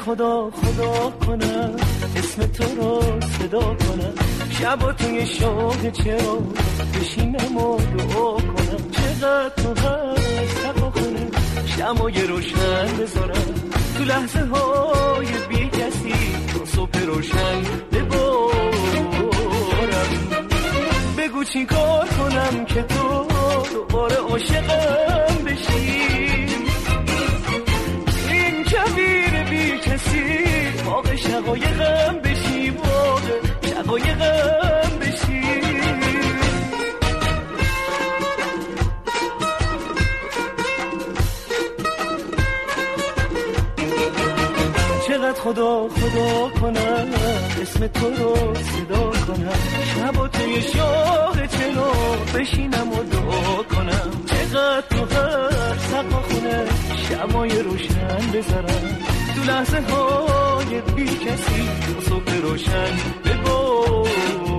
خدا کنم اسم تو رو صدا کنم، شب توی شوق چرا بشینم و دعا کنم، چقدر تو هست تقا کنم شمای روشن بذارم تو لحظه های بی کسی تو صبح روشن ببارم. بگو چی کار کنم که تو دوباره عاشقم بشی، این کویر بی کسی واقع شقایقم بشی، واقع شقایقم بشی. چقدر خدا کنم اسم تو رو صدا کنم، شب و توی شاق چلو بشینم و دعا کنم، چقدر تو هر سقا خونه شمای روشن بذارم تو لحظه های بی کسی تو صبح روشن ببارم.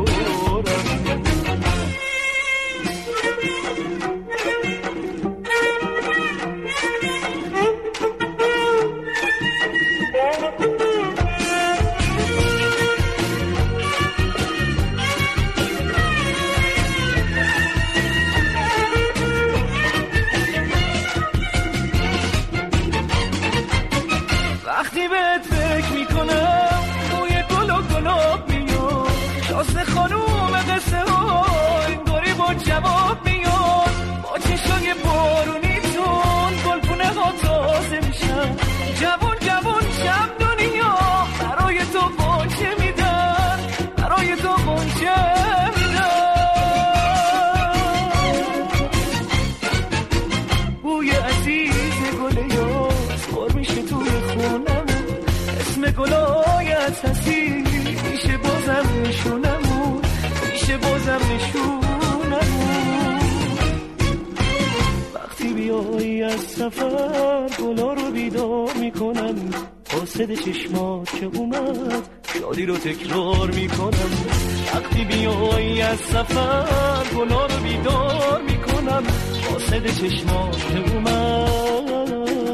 وقتی بهت فکر میکنم موی گل و گلاب میاد، شازده خانوم قصه ها اینطوری با جواب میاد، با چشای بارونیتون گلپونه ها تازه میشن، جوان جوان شب دنیا برای تو بانچه میدن، برای تو بانچه میدن. بوی عزیز گل یاس بار میشه توی خونم، اسم گلایت هستی میشه بازم نشونمون، میشه بازم نشونمون. وقتی بیایی از سفر گلا رو بیدار میکنم، قاصد چشمات که اومد شادی رو تکرار میکنم. وقتی بیایی از سفر گلا رو بیدار میکنم، قاصد چشمات که اومد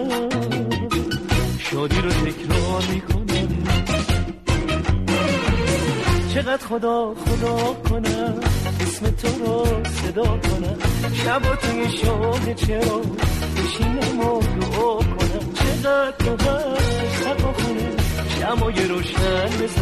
شادی رو تکرار میکنم. چقدر خدا کنم اسم تو رو صدا کنم، شب و توی شاق چرا بشینم و دعا کنم، چقدر تو هست تقا خونه شمای روشن